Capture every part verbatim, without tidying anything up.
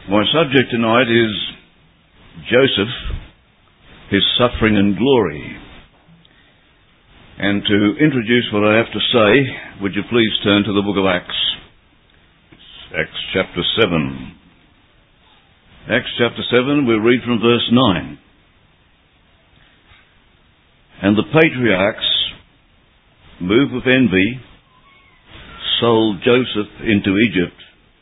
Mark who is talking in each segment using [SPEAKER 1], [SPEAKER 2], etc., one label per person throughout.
[SPEAKER 1] My subject tonight is Joseph, his suffering and glory. And to introduce what I have to say, would you please turn to the book of Acts. Acts chapter seven. Acts chapter seven, we'll read from verse nine. And the patriarchs, moved with envy, sold Joseph into Egypt.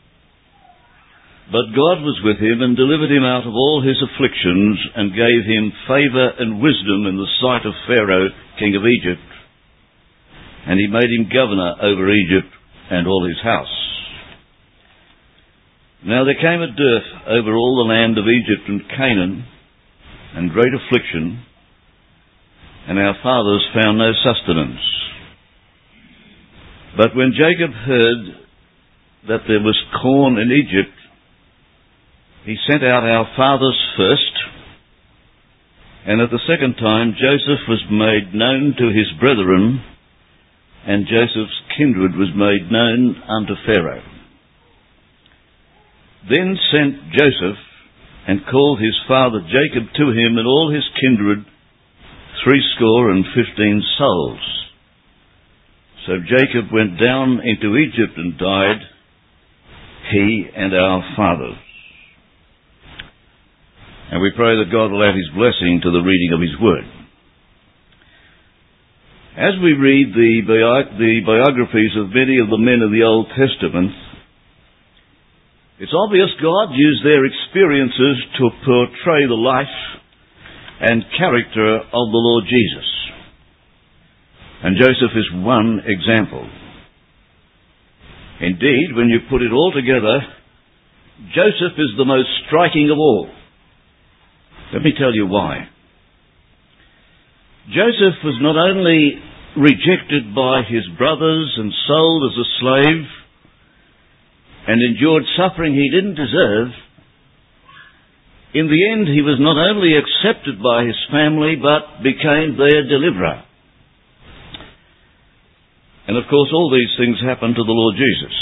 [SPEAKER 1] But God was with him and delivered him out of all his afflictions and gave him favour and wisdom in the sight of Pharaoh, king of Egypt. And he made him governor over Egypt and all his house. Now there came a dearth over all the land of Egypt and Canaan, and great affliction, and our fathers found no sustenance. But when Jacob heard that there was corn in Egypt, he sent out our fathers first, and at the second time Joseph was made known to his brethren, and Joseph's kindred was made known unto Pharaoh. Then sent Joseph, and called his father Jacob to him, and all his kindred, threescore and fifteen souls. So Jacob went down into Egypt and died, he and our fathers. And we pray that God will add his blessing to the reading of his word. As we read the, bi- the biographies of many of the men of the Old Testament, it's obvious God used their experiences to portray the life and character of the Lord Jesus. And Joseph is one example. Indeed, when you put it all together, Joseph is the most striking of all. Let me tell you why. Joseph was not only rejected by his brothers and sold as a slave and endured suffering he didn't deserve, in the end he was not only accepted by his family but became their deliverer. And of course all these things happened to the Lord Jesus.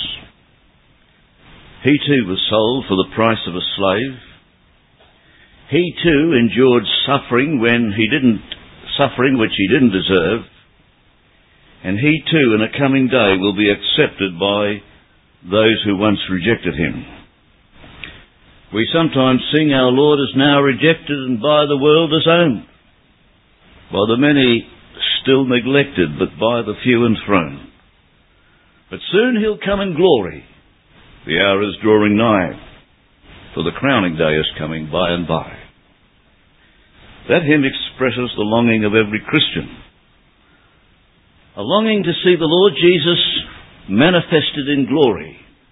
[SPEAKER 1] He too was sold for the price of a slave. He too endured suffering when he didn't, suffering which he didn't deserve. And he too in a coming day will be accepted by those who once rejected him. We sometimes sing our Lord is now rejected and by the world disowned, by the many still neglected, but by the few enthroned. But soon he'll come in glory. The hour is drawing nigh, for the crowning day is coming by and by. That hymn expresses the longing of every Christian. A longing to see the Lord Jesus manifested in glory.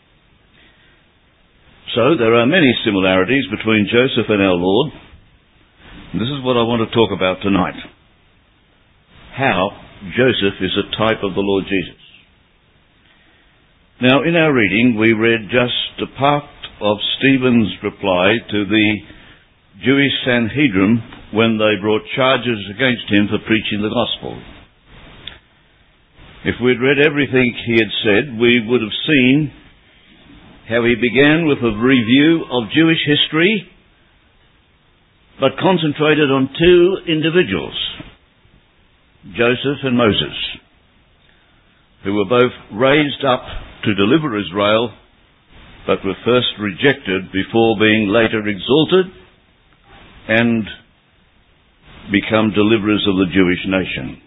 [SPEAKER 1] So there are many similarities between Joseph and our Lord. And this is what I want to talk about tonight. How Joseph is a type of the Lord Jesus. Now, in our reading, we read just a part of Stephen's reply to the Jewish Sanhedrin when they brought charges against him for preaching the gospel. If we'd read everything he had said, we would have seen how he began with a review of Jewish history, but concentrated on two individuals, Joseph and Moses, who were both raised up to deliver Israel, but were first rejected before being later exalted and become deliverers of the Jewish nation.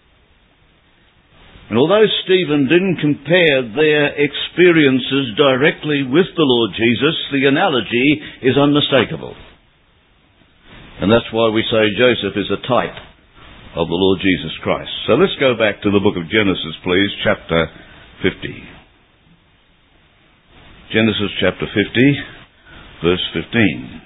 [SPEAKER 1] And although Stephen didn't compare their experiences directly with the Lord Jesus, the analogy is unmistakable. And that's why we say Joseph is a type of the Lord Jesus Christ. So let's go back to the book of Genesis, please, chapter fifty. Genesis chapter fifty, verse fifteen.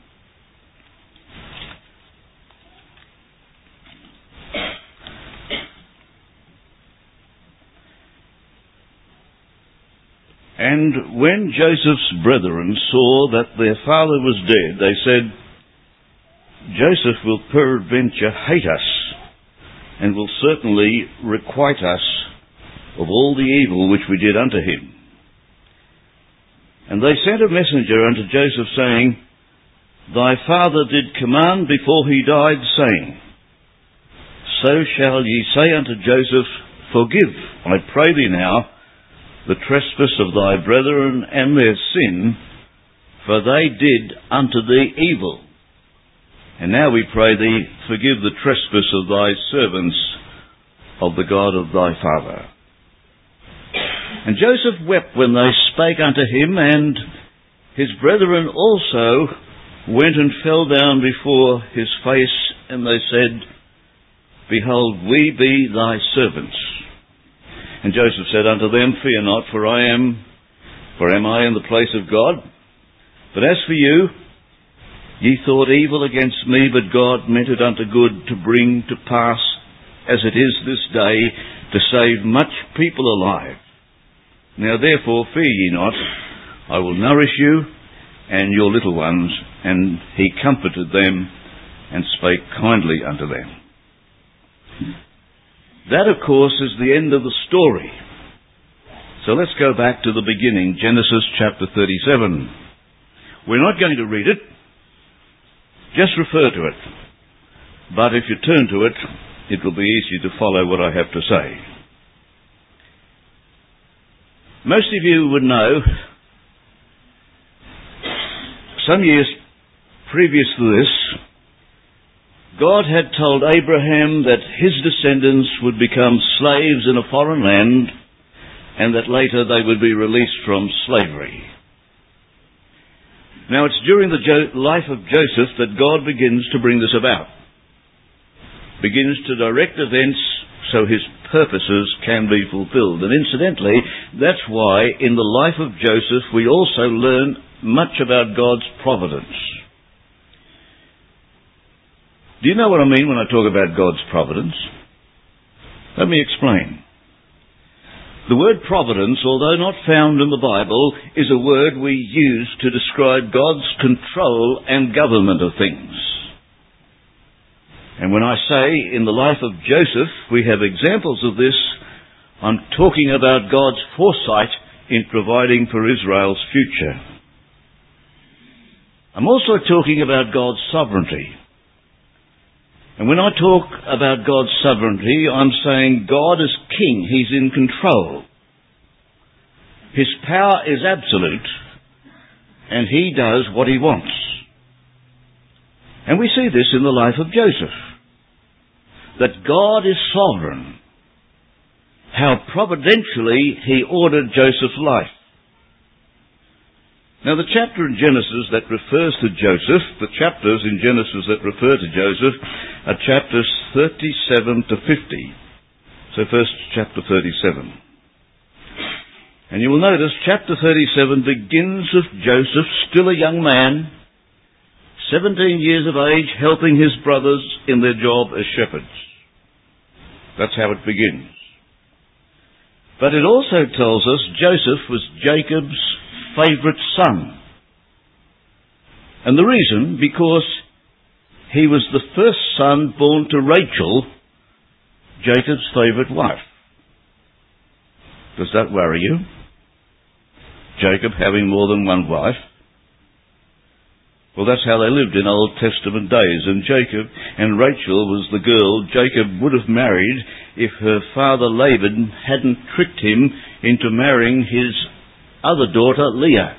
[SPEAKER 1] And when Joseph's brethren saw that their father was dead, they said, Joseph will peradventure hate us, and will certainly requite us of all the evil which we did unto him. And they sent a messenger unto Joseph, saying, Thy father did command before he died, saying, So shall ye say unto Joseph, Forgive, I pray thee now, the trespass of thy brethren and their sin, for they did unto thee evil. And now we pray thee, forgive the trespass of thy servants, of the God of thy father. And Joseph wept when they spake unto him, and his brethren also went and fell down before his face, and they said, Behold, we be thy servants. And Joseph said unto them, Fear not, for I am, for am I in the place of God? But as for you, ye thought evil against me, but God meant it unto good, to bring to pass, as it is this day, to save much people alive. Now therefore fear ye not, I will nourish you and your little ones. And he comforted them and spake kindly unto them. That, of course, is the end of the story. So let's go back to the beginning, Genesis chapter thirty-seven. We're not going to read it, just refer to it. But if you turn to it, it will be easy to follow what I have to say. Most of you would know, some years previous to this, God had told Abraham that his descendants would become slaves in a foreign land, and that later they would be released from slavery. Now it's during the jo- life of Joseph that God begins to bring this about. Begins to direct events so his purposes can be fulfilled. And incidentally, that's why in the life of Joseph we also learn much about God's providence. Do you know what I mean when I talk about God's providence? Let me explain. The word providence, although not found in the Bible, is a word we use to describe God's control and government of things. And when I say in the life of Joseph we have examples of this, I'm talking about God's foresight in providing for Israel's future. I'm also talking about God's sovereignty. And when I talk about God's sovereignty, I'm saying God is king. He's in control. His power is absolute, and he does what he wants. And we see this in the life of Joseph, that God is sovereign. How providentially he ordered Joseph's life. Now the chapter in Genesis that refers to Joseph, the chapters in Genesis that refer to Joseph are chapters thirty-seven to fifty. So first chapter thirty-seven. And you will notice chapter thirty-seven begins with Joseph, still a young man, seventeen years of age, helping his brothers in their job as shepherds. That's how it begins. But it also tells us Joseph was Jacob's favourite son. And the reason, because he was the first son born to Rachel, Jacob's favourite wife. Does that worry you? Jacob having more than one wife? Well, that's how they lived in Old Testament days. And Jacob and Rachel was the girl Jacob would have married if her father Laban hadn't tricked him into marrying his other daughter, Leah.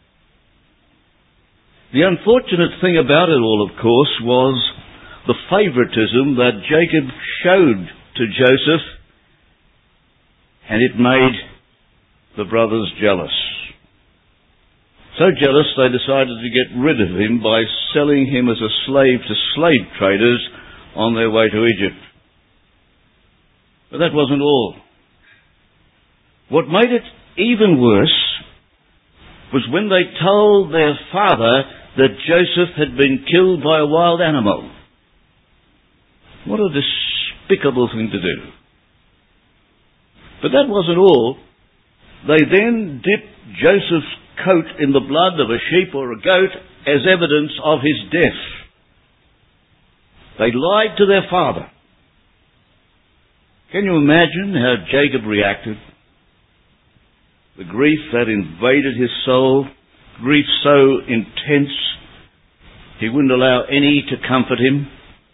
[SPEAKER 1] The unfortunate thing about it all, of course, was the favouritism that Jacob showed to Joseph, and it made the brothers jealous. So jealous they decided to get rid of him by selling him as a slave to slave traders on their way to Egypt. But that wasn't all. What made it even worse was when they told their father that Joseph had been killed by a wild animal. What a despicable thing to do. But that wasn't all. They then dipped Joseph's coat in the blood of a sheep or a goat as evidence of his death. They lied to their father. Can you imagine how Jacob reacted? The grief that invaded his soul. grief so intense he wouldn't allow any to comfort him?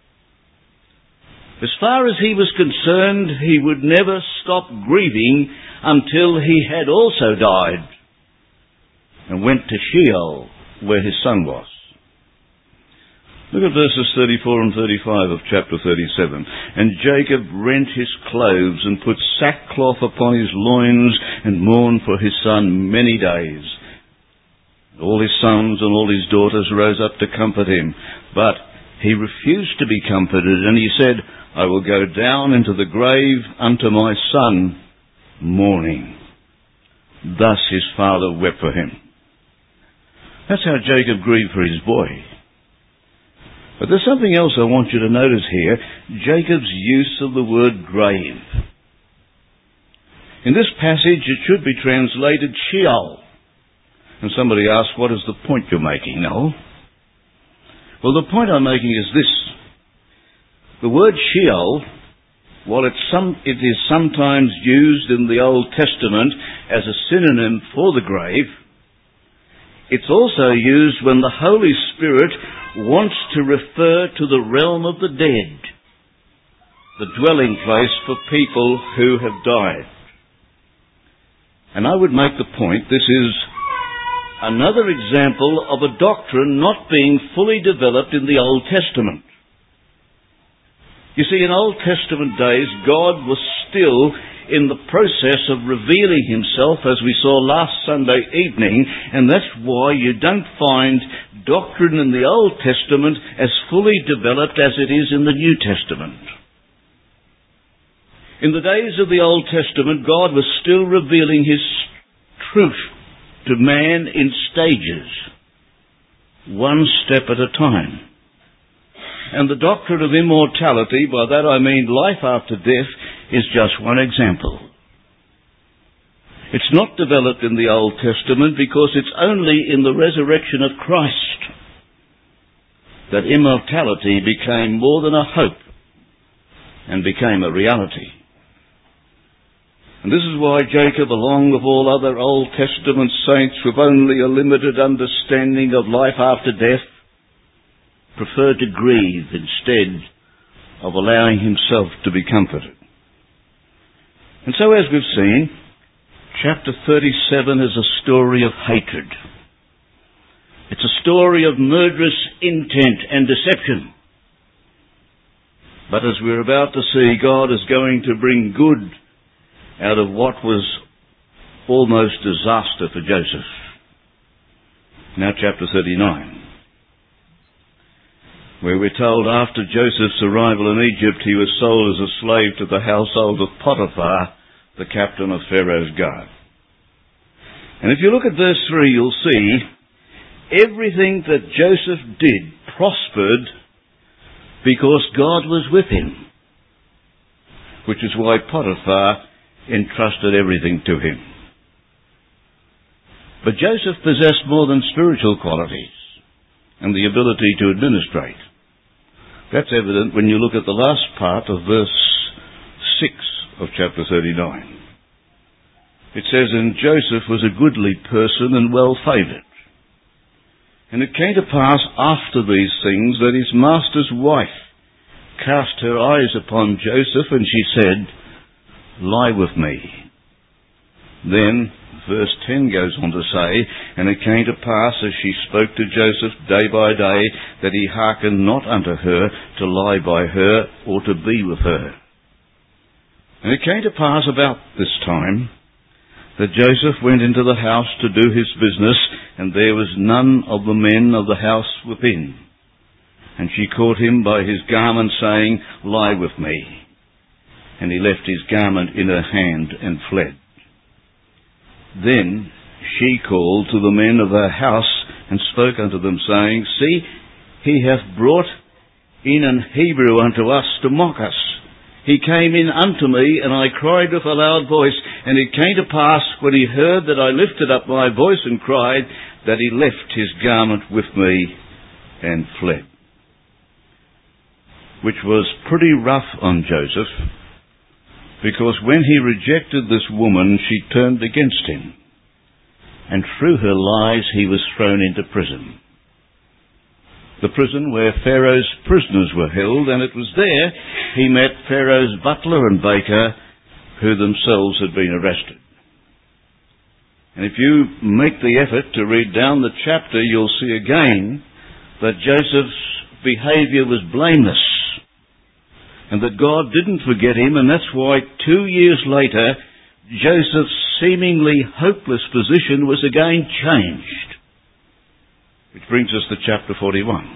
[SPEAKER 1] As far as he was concerned, he would never stop grieving until he had also died and went to Sheol, where his son was. Look at verses thirty-four and thirty-five of chapter thirty-seven. And Jacob rent his clothes and put sackcloth upon his loins and mourned for his son many days. All his sons and all his daughters rose up to comfort him, but he refused to be comforted, and he said, I will go down into the grave unto my son, mourning. Thus his father wept for him. That's how Jacob grieved for his boy. But there's something else I want you to notice here, Jacob's use of the word grave. In this passage it should be translated Sheol. And somebody asks, what is the point you're making, Noel? Well, the point I'm making is this. The word Sheol, while it's some, it is sometimes used in the Old Testament as a synonym for the grave, it's also used when the Holy Spirit wants to refer to the realm of the dead, the dwelling place for people who have died. And I would make the point, this is another example of a doctrine not being fully developed in the Old Testament. You see, in Old Testament days, God was still in the process of revealing himself, as we saw last Sunday evening, and that's why you don't find doctrine in the Old Testament as fully developed as it is in the New Testament. In the days of the Old Testament, God was still revealing his truth to man in stages, one step at a time. And the doctrine of immortality, by that I mean life after death, is just one example. It's not developed in the Old Testament because it's only in the resurrection of Christ that immortality became more than a hope and became a reality. And this is why Jacob, along with all other Old Testament saints with only a limited understanding of life after death, preferred to grieve instead of allowing himself to be comforted. And so, as we've seen, chapter thirty-seven is a story of hatred. It's a story of murderous intent and deception. But as we're about to see, God is going to bring good out of what was almost disaster for Joseph. Now chapter thirty-nine, where we're told after Joseph's arrival in Egypt, he was sold as a slave to the household of Potiphar, the captain of Pharaoh's guard. And if you look at verse three, you'll see everything that Joseph did prospered because God was with him, which is why Potiphar entrusted everything to him. But Joseph possessed more than spiritual qualities and the ability to administrate. That's evident when you look at the last part of verse six of chapter thirty-nine. It says, and Joseph was a goodly person and well favoured. And it came to pass after these things that his master's wife cast her eyes upon Joseph, and she said, lie with me. Then verse ten goes on to say, and it came to pass as she spoke to Joseph day by day, that he hearkened not unto her to lie by her or to be with her. And it came to pass about this time that Joseph went into the house to do his business, and there was none of the men of the house within. And she caught him by his garment, saying, lie with me. And he left his garment in her hand and fled. Then she called to the men of her house and spoke unto them, saying, see, he hath brought in an Hebrew unto us to mock us. He came in unto me, and I cried with a loud voice. And it came to pass, when he heard that I lifted up my voice and cried, that he left his garment with me and fled. Which was pretty rough on Joseph, because when he rejected this woman, she turned against him. and through her lies he was thrown into prison. The prison where Pharaoh's prisoners were held, and it was there he met Pharaoh's butler and baker, who themselves had been arrested. And if you make the effort to read down the chapter, you'll see again that Joseph's behaviour was blameless, and that God didn't forget him, and that's why two years later Joseph's seemingly hopeless position was again changed. Which brings us to chapter forty-one.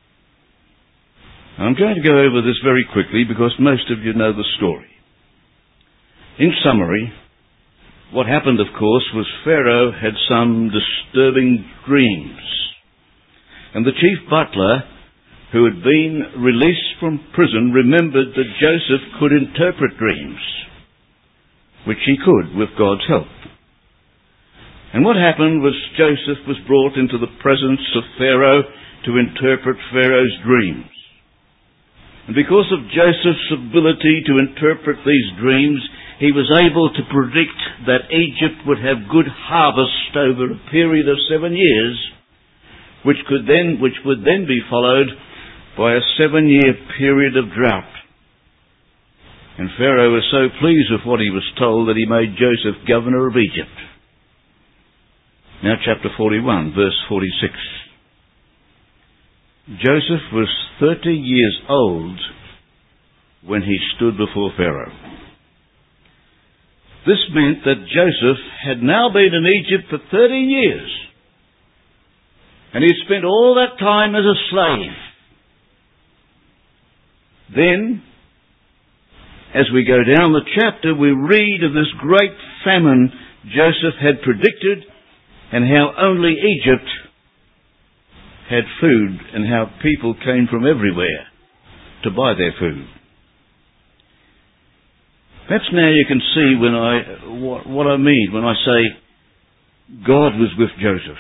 [SPEAKER 1] I'm going to go over this very quickly because most of you know the story. In summary, what happened, of course, was Pharaoh had some disturbing dreams. And the chief butler, who had been released from prison, remembered that Joseph could interpret dreams, which he could with God's help. And what happened was Joseph was brought into the presence of Pharaoh to interpret Pharaoh's dreams. And because of Joseph's ability to interpret these dreams, he was able to predict that Egypt would have good harvest over a period of seven years, which could then, which would then be followed by a seven-year period of drought. And Pharaoh was so pleased with what he was told that he made Joseph governor of Egypt. Now chapter forty-one, verse forty-six. Joseph was thirty years old when he stood before Pharaoh. This meant that Joseph had now been in Egypt for thirteen years. And he spent all that time as a slave. Then, as we go down the chapter, we read of this great famine Joseph had predicted, and how only Egypt had food, and how people came from everywhere to buy their food. Perhaps now you can see when I what, what I mean when I say God was with Joseph.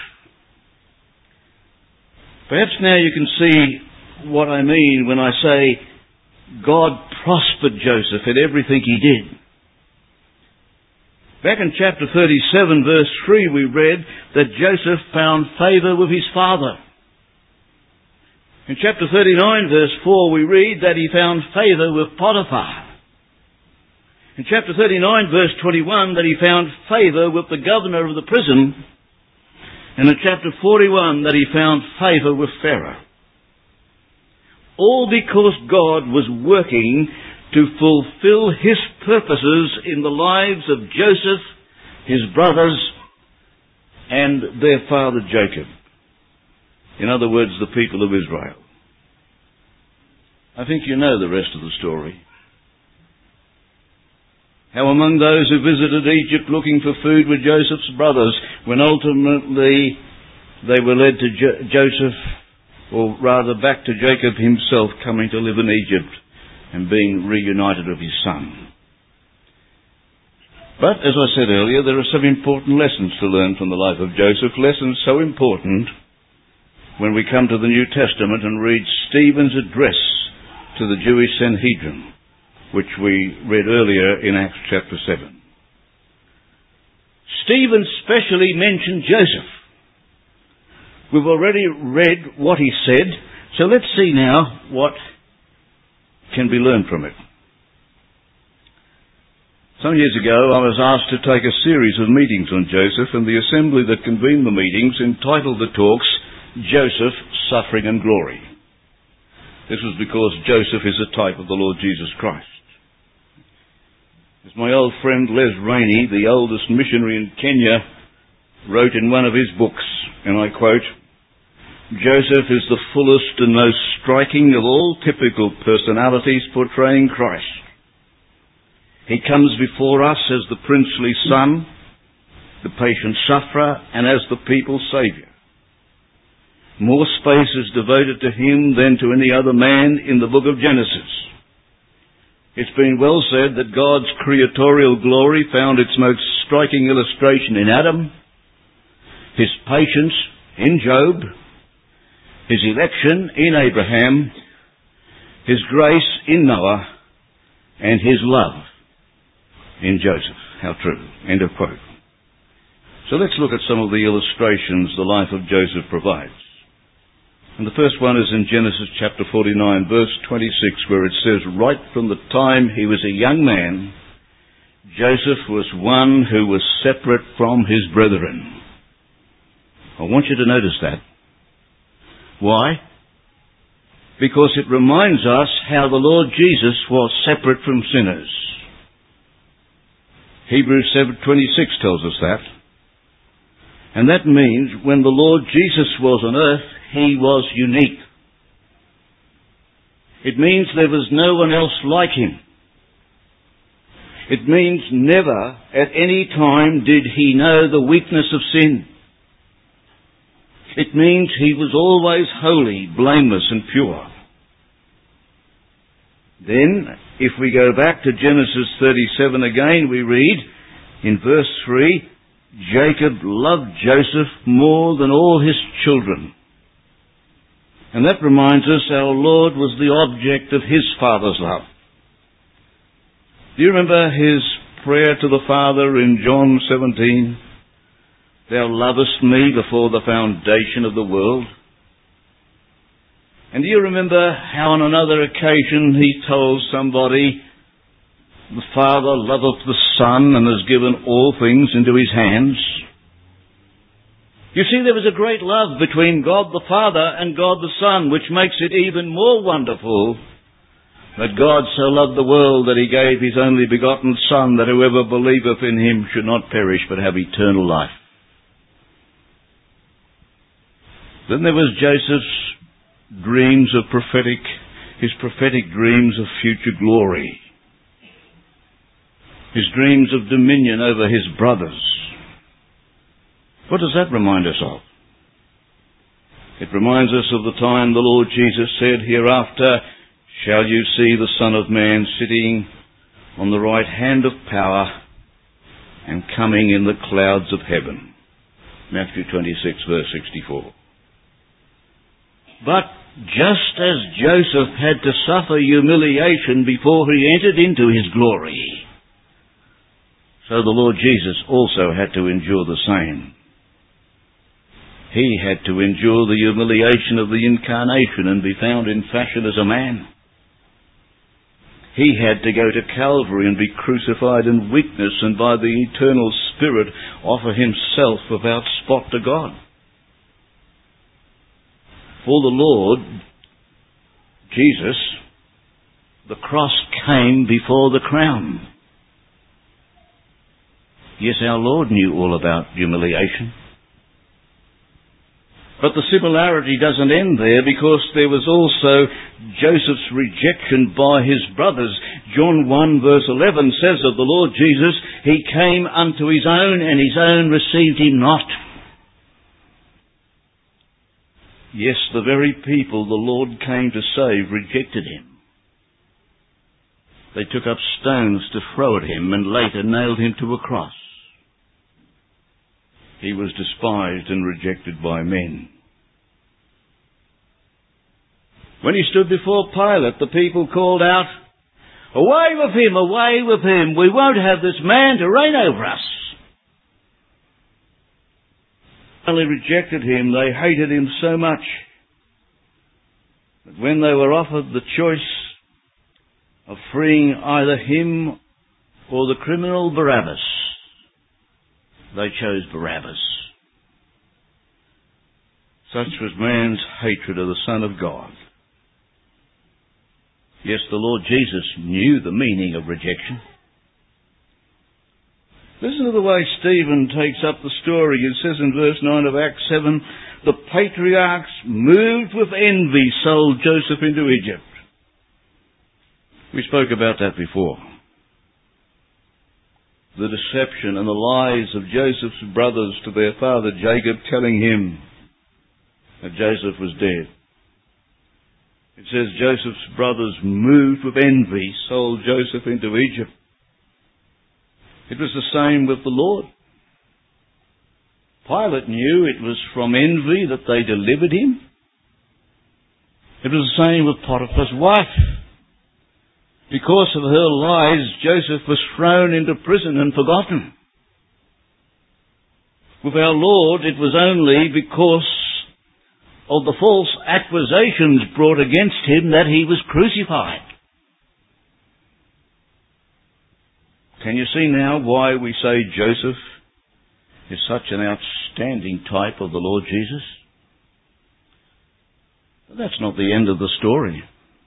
[SPEAKER 1] Perhaps now you can see what I mean when I say God prospered Joseph in everything he did. Back in chapter thirty-seven, verse three, we read that Joseph found favour with his father. In chapter thirty-nine, verse four, we read that he found favour with Potiphar. In chapter thirty-nine, verse twenty-one, that he found favour with the governor of the prison. And in chapter forty-one, that he found favour with Pharaoh. All because God was working to fulfill his purposes in the lives of Joseph, his brothers, and their father Jacob. In other words, the people of Israel. I think you know the rest of the story. How among those who visited Egypt looking for food were Joseph's brothers, when ultimately they were led to jo- Joseph, or rather back to Jacob himself, coming to live in Egypt and being reunited with his son. But, as I said earlier, there are some important lessons to learn from the life of Joseph, lessons so important when we come to the New Testament and read Stephen's address to the Jewish Sanhedrin, which we read earlier in Acts chapter seven. Stephen specially mentioned Joseph. We've already read what he said, so let's see now what can be learned from it. Some years ago, I was asked to take a series of meetings on Joseph, and the assembly that convened the meetings entitled the talks, Joseph, Suffering and Glory. This was because Joseph is a type of the Lord Jesus Christ. As my old friend Les Rainey, the oldest missionary in Kenya, wrote in one of his books, and I quote, Joseph is the fullest and most striking of all typical personalities portraying Christ. He comes before us as the princely son, the patient sufferer, and as the people's saviour. More space is devoted to him than to any other man in the book of Genesis. It's been well said that God's creatorial glory found its most striking illustration in Adam, his patience in Job, his election in Abraham, his grace in Noah, and his love in Joseph. How true. End of quote. So let's look at some of the illustrations the life of Joseph provides. And the first one is in Genesis chapter forty-nine, verse twenty-six, where it says, right from the time he was a young man, Joseph was one who was separate from his brethren. I want you to notice that. Why? Because it reminds us how the Lord Jesus was separate from sinners. Hebrews seven twenty-six tells us that. And that means when the Lord Jesus was on earth, he was unique. It means there was no one else like him. It means never at any time did he know the weakness of sin. It means he was always holy, blameless and pure. Then, if we go back to Genesis thirty-seven again, we read in verse three, Jacob loved Joseph more than all his children. And that reminds us our Lord was the object of his Father's love. Do you remember his prayer to the Father in John seventeen? Thou lovest me before the foundation of the world. And do you remember how on another occasion he told somebody, the Father loveth the Son and has given all things into his hands? You see, there was a great love between God the Father and God the Son, which makes it even more wonderful that God so loved the world that he gave his only begotten Son, that whoever believeth in him should not perish but have eternal life. Then there was Joseph's dreams of prophetic, his prophetic dreams of future glory. His dreams of dominion over his brothers. What does that remind us of? It reminds us of the time the Lord Jesus said, hereafter shall you see the Son of Man sitting on the right hand of power and coming in the clouds of heaven. Matthew twenty-six, verse sixty-four. But just as Joseph had to suffer humiliation before he entered into his glory, so the Lord Jesus also had to endure the same. He had to endure the humiliation of the incarnation and be found in fashion as a man. He had to go to Calvary and be crucified in weakness, and by the eternal Spirit offer himself without spot to God. For the Lord Jesus, the cross came before the crown. Yes, our Lord knew all about humiliation. But the similarity doesn't end there, because there was also Joseph's rejection by his brothers. John one verse eleven says of the Lord Jesus, he came unto his own, and his own received him not. Yes, the very people the Lord came to save rejected him. They took up stones to throw at him and later nailed him to a cross. He was despised and rejected by men. When he stood before Pilate, the people called out, away with him, away with him, we won't have this man to reign over us. When they rejected him, they hated him so much that when they were offered the choice of freeing either him or the criminal Barabbas, they chose Barabbas. Such was man's hatred of the Son of God. Yes, the Lord Jesus knew the meaning of rejection. Listen to the way Stephen takes up the story. It says in verse nine of Acts seven, the patriarchs, moved with envy, sold Joseph into Egypt. We spoke about that before. The deception and the lies of Joseph's brothers to their father Jacob, telling him that Joseph was dead. It says Joseph's brothers, moved with envy, sold Joseph into Egypt. It was the same with the Lord. Pilate knew it was from envy that they delivered him. It was the same with Potiphar's wife. Because of her lies, Joseph was thrown into prison and forgotten. With our Lord, it was only because of the false accusations brought against him that he was crucified. Can you see now why we say Joseph is such an outstanding type of the Lord Jesus? But that's not the end of the story.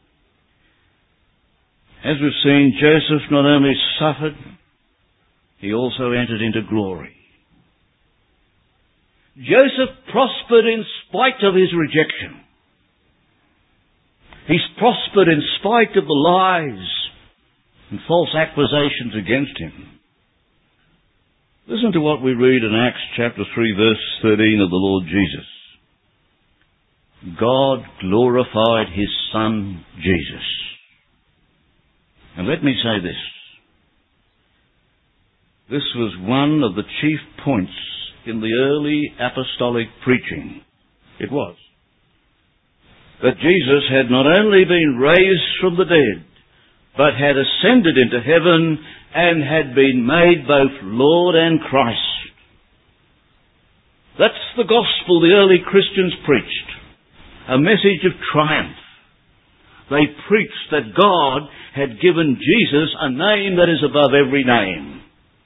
[SPEAKER 1] As we've seen, Joseph not only suffered, he also entered into glory. Joseph prospered in spite of his rejection. He's prospered in spite of the lies and false accusations against him. Listen to what we read in Acts chapter three, verse thirteen of the Lord Jesus. God glorified his Son, Jesus. And let me say this. This was one of the chief points in the early apostolic preaching. It was that Jesus had not only been raised from the dead, but had ascended into heaven and had been made both Lord and Christ. That's the gospel the early Christians preached. A message of triumph. They preached that God had given Jesus a name that is above every name.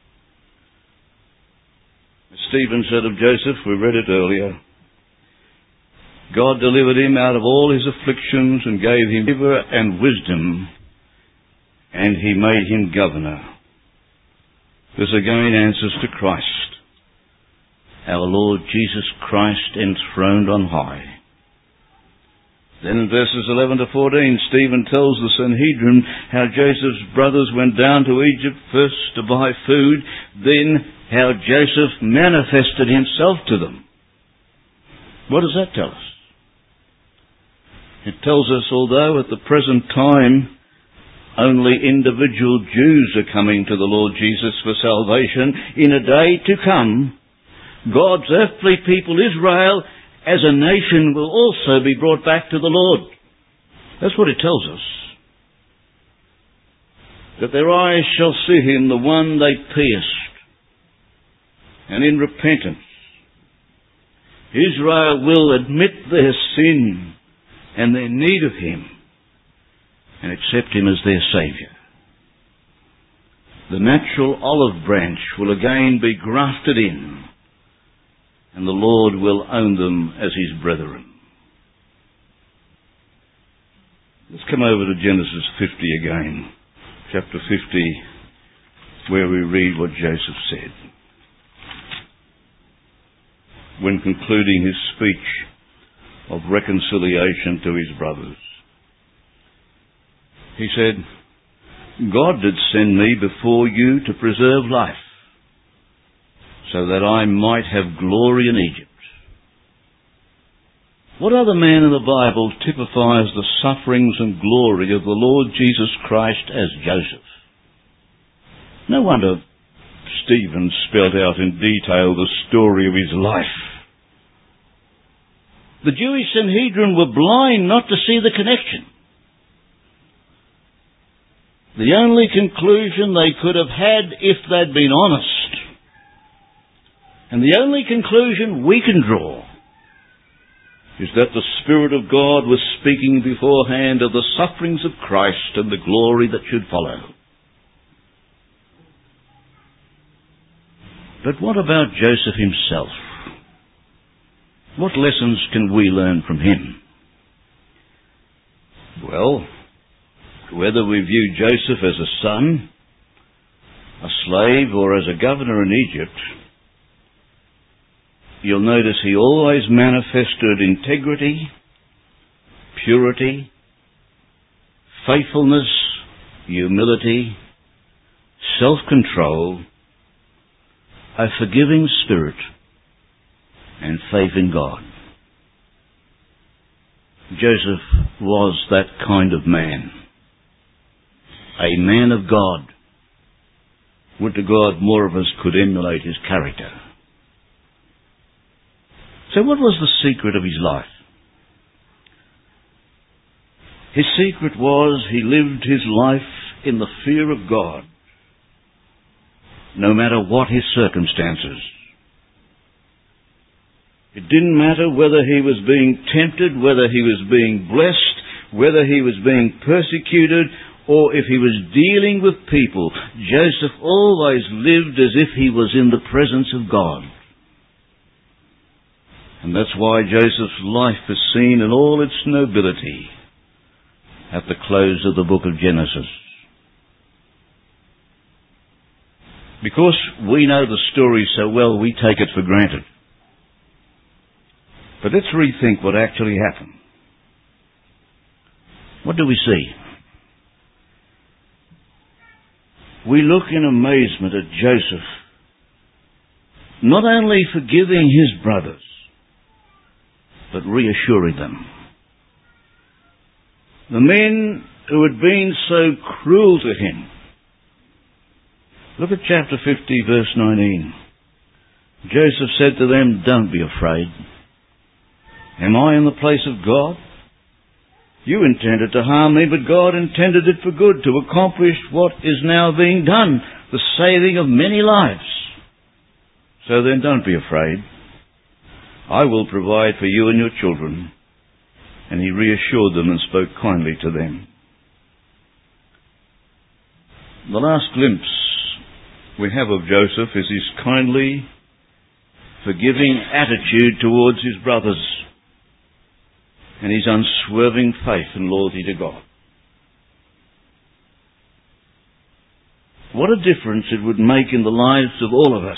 [SPEAKER 1] Stephen said of Joseph, we read it earlier, God delivered him out of all his afflictions and gave him favor and wisdom, and he made him governor. This again answers to Christ, our Lord Jesus Christ enthroned on high. Then in verses eleven to fourteen, Stephen tells the Sanhedrin how Joseph's brothers went down to Egypt first to buy food, then how Joseph manifested himself to them. What does that tell us? It tells us, although at the present time only individual Jews are coming to the Lord Jesus for salvation, in a day to come, God's earthly people, Israel, as a nation, will also be brought back to the Lord. That's what it tells us. That their eyes shall see him, the one they pierced. And in repentance, Israel will admit their sin and their need of him and accept him as their Saviour. The natural olive branch will again be grafted in, and the Lord will own them as his brethren. Let's come over to Genesis fifty again, chapter fifty, where we read what Joseph said when concluding his speech of reconciliation to his brothers. He said, God did send me before you to preserve life, so that I might have glory in Egypt. What other man in the Bible typifies the sufferings and glory of the Lord Jesus Christ as Joseph? No wonder Stephen spelled out in detail the story of his life. The Jewish Sanhedrin were blind not to see the connection. The only conclusion they could have had if they'd been honest, and the only conclusion we can draw, is that the Spirit of God was speaking beforehand of the sufferings of Christ and the glory that should follow. But what about Joseph himself? What lessons can we learn from him? Well, whether we view Joseph as a son, a slave, or as a governor in Egypt, you'll notice he always manifested integrity, purity, faithfulness, humility, self-control, a forgiving spirit, and faith in God. Joseph was that kind of man. A man of God. Would to God more of us could emulate his character. So what was the secret of his life? His secret was he lived his life in the fear of God, no matter what his circumstances. It didn't matter whether he was being tempted, whether he was being blessed, whether he was being persecuted, or if he was dealing with people. Joseph always lived as if he was in the presence of God. And that's why Joseph's life is seen in all its nobility at the close of the book of Genesis. Because we know the story so well, we take it for granted. But let's rethink what actually happened. What do we see? We look in amazement at Joseph, not only forgiving his brothers, but reassuring them. The men who had been so cruel to him. Look at chapter fifty, verse nineteen. Joseph said to them, "Don't be afraid. Am I in the place of God? You intended to harm me, but God intended it for good, to accomplish what is now being done, the saving of many lives. So then don't be afraid. I will provide for you and your children." And he reassured them and spoke kindly to them. The last glimpse we have of Joseph is his kindly, forgiving attitude towards his brothers, and his unswerving faith and loyalty to God. What a difference it would make in the lives of all of us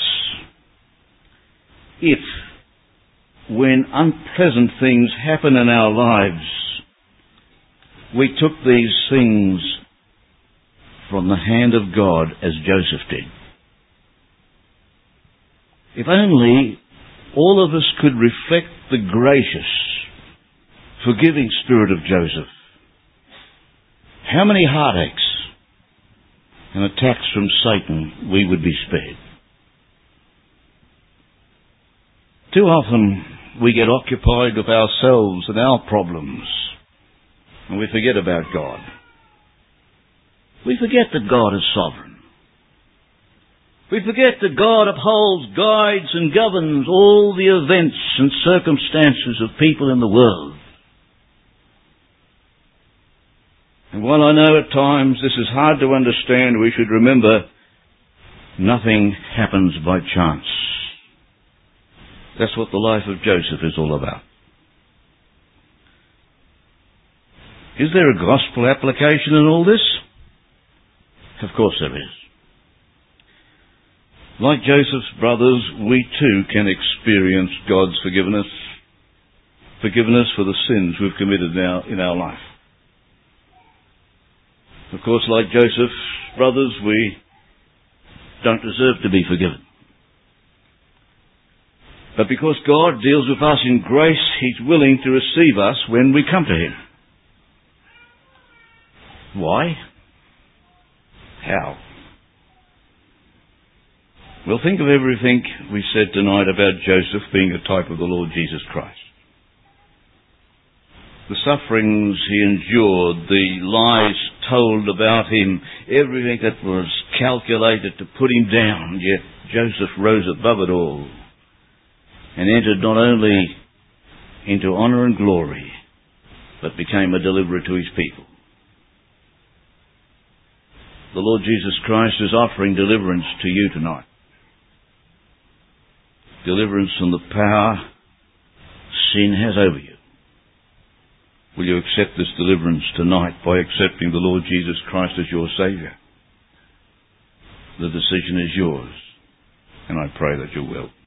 [SPEAKER 1] if, when unpleasant things happen in our lives, we took these things from the hand of God as Joseph did. If only all of us could reflect the gracious, forgiving spirit of Joseph, how many heartaches and attacks from Satan we would be spared. Too often we get occupied with ourselves and our problems, and we forget about God. We forget that God is sovereign. We forget that God upholds, guides and governs all the events and circumstances of people in the world. And while I know at times this is hard to understand, we should remember nothing happens by chance. That's what the life of Joseph is all about. Is there a gospel application in all this? Of course there is. Like Joseph's brothers, we too can experience God's forgiveness, forgiveness for the sins we've committed now in our life. Of course, like Joseph's brothers, we don't deserve to be forgiven. But because God deals with us in grace, He's willing to receive us when we come to Him. Why? How? Well, think of everything we said tonight about Joseph being a type of the Lord Jesus Christ. The sufferings he endured, the lies told about him, everything that was calculated to put him down, yet Joseph rose above it all and entered not only into honour and glory, but became a deliverer to his people. The Lord Jesus Christ is offering deliverance to you tonight. Deliverance from the power sin has over you. Will you accept this deliverance tonight by accepting the Lord Jesus Christ as your Saviour? The decision is yours, and I pray that you will.